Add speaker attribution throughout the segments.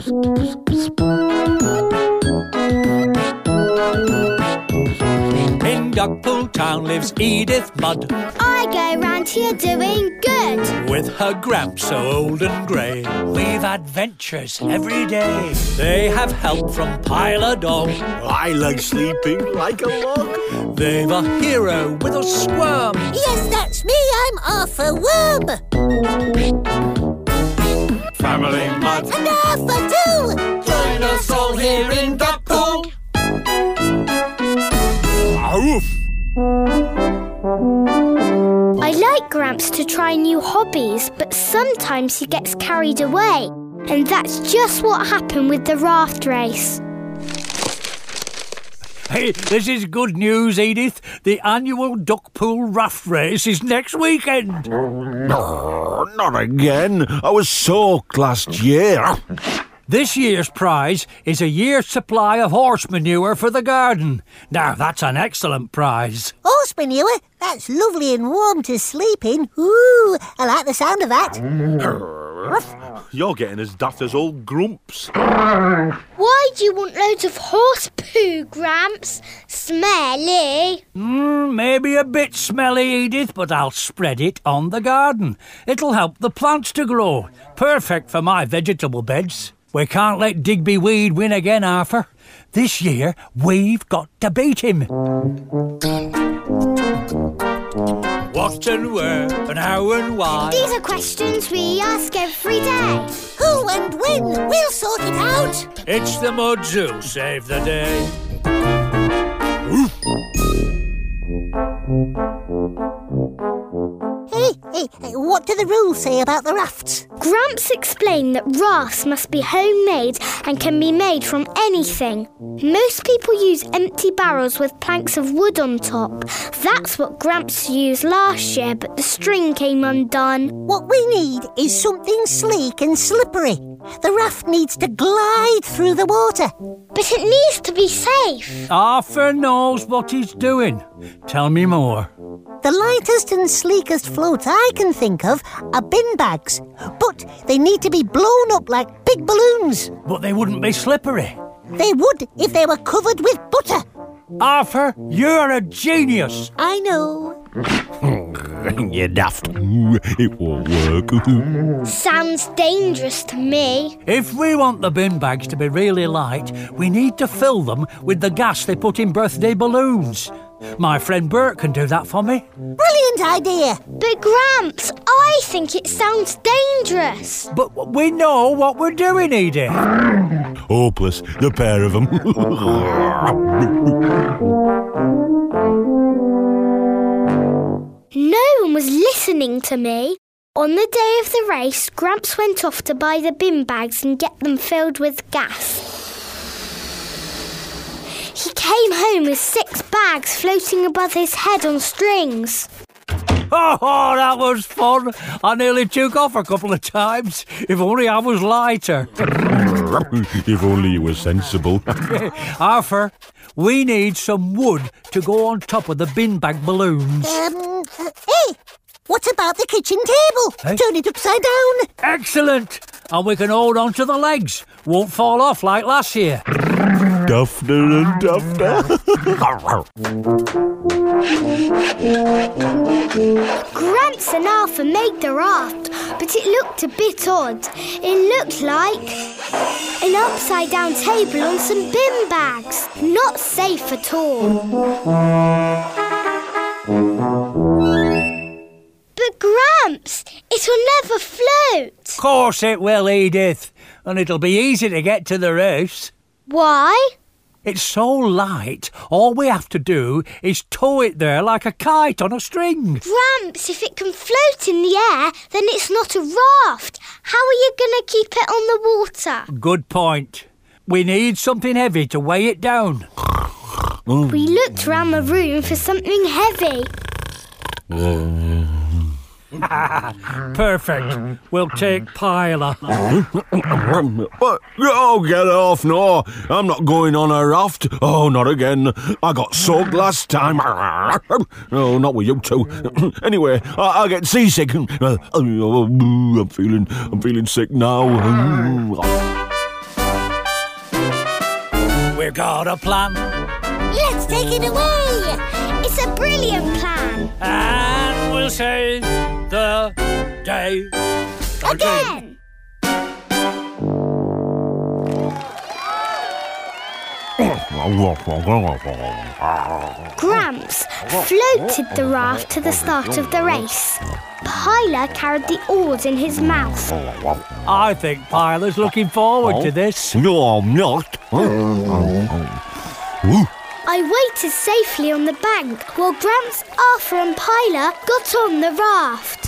Speaker 1: In Duckpool Town lives Edith Mudd.
Speaker 2: I go round here doing good.
Speaker 1: With her Gramps so old and grey. We've adventures every day. They have help from Pile Dog.
Speaker 3: I like sleeping like a log.
Speaker 1: They've a hero with a squirm.
Speaker 4: Yes, that's me, I'm Arthur Worm.
Speaker 3: Family Mudd.
Speaker 4: And Arthur too.
Speaker 1: Join us all here in Duckpool.
Speaker 3: Oof.
Speaker 2: I like Gramps to try new hobbies, but sometimes he gets carried away. And that's just what happened with the raft race.
Speaker 1: Hey, this is good news, Edith. The annual Duckpool Raft Race is next weekend.
Speaker 3: Oh, not again. I was soaked last year.
Speaker 1: This year's prize is a year's supply of horse manure for the garden. Now, that's an excellent prize.
Speaker 4: Horse manure? That's lovely and warm to sleep in. Ooh, I like the sound of that.
Speaker 3: You're getting as daft as old Grumps.
Speaker 2: Why do you want loads of horse poo, Gramps? Smelly.
Speaker 1: Maybe a bit smelly, Edith, but I'll spread it on the garden. It'll help the plants to grow. Perfect for my vegetable beds. We can't let Digby Weed win again, Arthur. This year, we've got to beat him. What and where and how and why?
Speaker 2: These are questions we ask every day.
Speaker 4: Who and when? We'll sort it out.
Speaker 1: It's the Mudds who save the day.
Speaker 4: Hey, what do the rules say about the rafts?
Speaker 2: Gramps explained that rafts must be homemade and can be made from anything. Most people use empty barrels with planks of wood on top. That's what Gramps used last year, but the string came undone.
Speaker 4: What we need is something sleek and slippery. The raft needs to glide through the water.
Speaker 2: But it needs to be safe.
Speaker 1: Arthur knows what he's doing. Tell me more.
Speaker 4: The lightest and sleekest floats I can think of are bin bags, but they need to be blown up like big balloons.
Speaker 1: But they wouldn't be slippery.
Speaker 4: They would if they were covered with butter.
Speaker 1: Arthur, you're a genius.
Speaker 4: I know.
Speaker 3: You're daft. It won't work.
Speaker 2: Sounds dangerous to me.
Speaker 1: If we want the bin bags to be really light, we need to fill them with the gas they put in birthday balloons. My friend Bert can do that for me.
Speaker 4: Brilliant idea.
Speaker 2: But Gramps, I think it sounds dangerous.
Speaker 1: But we know what we're doing, Edith.
Speaker 3: Hopeless, the pair of them.
Speaker 2: No one was listening to me. On the day of the race, Gramps went off to buy the bin bags and get them filled with gas. He came home with 6 bags floating above his head on strings.
Speaker 1: Oh, that was fun. I nearly took off a couple of times. If only I was lighter.
Speaker 3: If only you were sensible.
Speaker 1: Arthur, we need some wood to go on top of the bin bag balloons.
Speaker 4: Hey, what about the kitchen table?
Speaker 1: Hey?
Speaker 4: Turn it upside down.
Speaker 1: Excellent. And we can hold on to the legs. Won't fall off like last year.
Speaker 3: Dufter and dufter.
Speaker 2: Gramps and Arthur made the raft, but it looked a bit odd. It looked like an upside-down table on some bin bags. Not safe at all. But Gramps, it'll never float.
Speaker 1: Of course it will, Edith. And it'll be easy to get to the race.
Speaker 2: Why?
Speaker 1: It's so light, all we have to do is tow it there like a kite on a string.
Speaker 2: Gramps, if it can float in the air, then it's not a raft. How are you going to keep it on the water?
Speaker 1: Good point. We need something heavy to weigh it down.
Speaker 2: We looked around the room for something heavy.
Speaker 1: Perfect. We'll take Pilar.
Speaker 3: But, oh, get off, no. I'm not going on a raft. Oh, not again. I got soaked last time. No, not with you two. Anyway, I get seasick. I'm feeling sick now.
Speaker 1: We've got a plan,
Speaker 4: Let's take it away.
Speaker 2: It's a brilliant plan.
Speaker 1: and we'll save the day
Speaker 2: Again. Gramps floated the raft to the start of the race. Pilar carried the oars in his mouth.
Speaker 1: I think Pilar's looking forward to this.
Speaker 3: No, I'm not.
Speaker 2: I waited safely on the bank while Gramps, Arthur and Pilar got on the raft.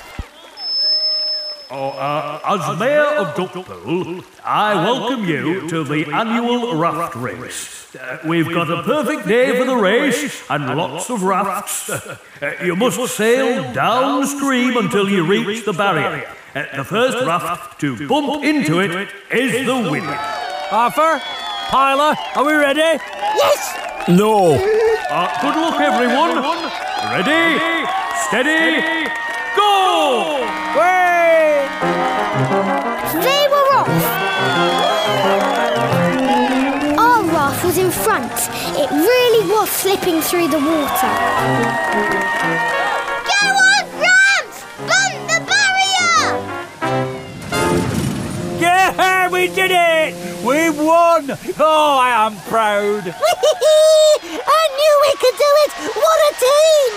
Speaker 5: As Mayor of Duckpool, I welcome you to the annual raft race. We've got a perfect day for the race and lots of rafts. You must sail downstream until you reach the barrier. The first raft to bump into it is the winner.
Speaker 1: Arthur, Pilar, are we ready?
Speaker 4: Yes.
Speaker 3: No.
Speaker 5: Good luck, everyone. Ready, steady, go!
Speaker 1: Way!
Speaker 2: They were off. Our raft was in front. It really was slipping through the water. Go on, Gramps! Bump the barrier!
Speaker 1: Yeah, we did it! We won! Oh, I am proud.
Speaker 4: I knew we could do it. What a team!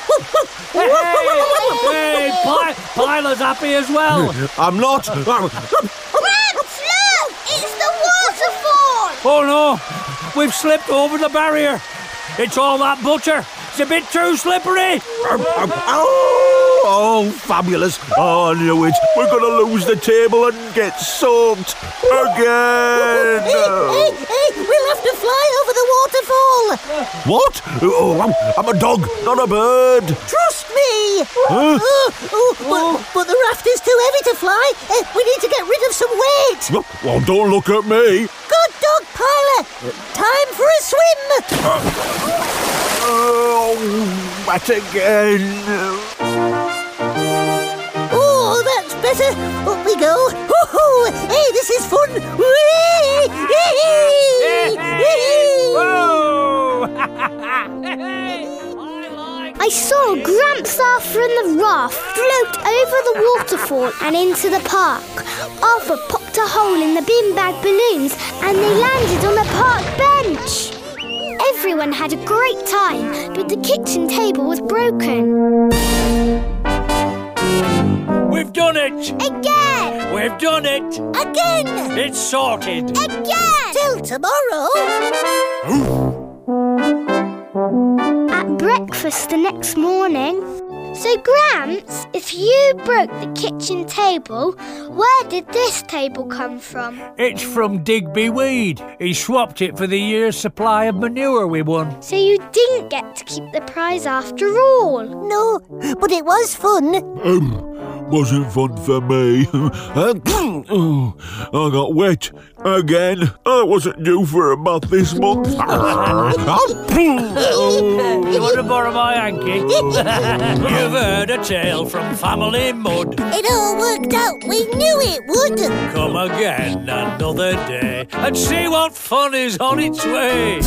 Speaker 1: Hey, Pilar's happy as well.
Speaker 3: I'm not.
Speaker 2: Gramps, look! It's the waterfall!
Speaker 1: Oh no, we've slipped over the barrier. It's all that butter. It's a bit too slippery.
Speaker 3: Oh, fabulous. Oh, I knew it. We're going to lose the table and get soaked again.
Speaker 4: Hey, we'll have to fly over the waterfall.
Speaker 3: What? Oh, I'm a dog, not a bird.
Speaker 4: Trust me. But the raft is too heavy to fly. We need to get rid of some weight.
Speaker 3: Well, don't look at me.
Speaker 4: Good dog, Pilar. Time for a swim.
Speaker 3: Oh, wet again.
Speaker 4: Oh, that's better. Up we go. Woohoo! Hey, this is fun. Whee!
Speaker 1: Whoa!
Speaker 2: I saw Gramps, Arthur and the raft float over the waterfall and into the park. Arthur popped a hole in the beanbag balloons and they landed on the park bench. Everyone had a great time, but the kitchen table was broken.
Speaker 1: We've done it!
Speaker 2: Again!
Speaker 1: We've done it!
Speaker 4: Again!
Speaker 1: It's sorted!
Speaker 2: Again!
Speaker 4: Till tomorrow.
Speaker 2: At breakfast the next morning. So, Gramps, if you broke the kitchen table, where did this table come from?
Speaker 1: It's from Digby Weed. He swapped it for the year's supply of manure we won.
Speaker 2: So you didn't get to keep the prize after all.
Speaker 4: No, but it was fun.
Speaker 3: Wasn't fun for me. I got wet again. I wasn't due for a bath this month.
Speaker 1: You want to borrow my hanky? You've heard a tale from Family Mud.
Speaker 4: It all worked out. We knew it would.
Speaker 1: Come again another day and see what fun is on its way.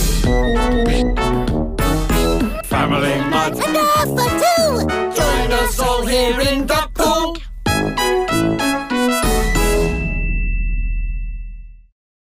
Speaker 1: Family Mud.
Speaker 4: And Arthur too.
Speaker 6: Join us all here in Duck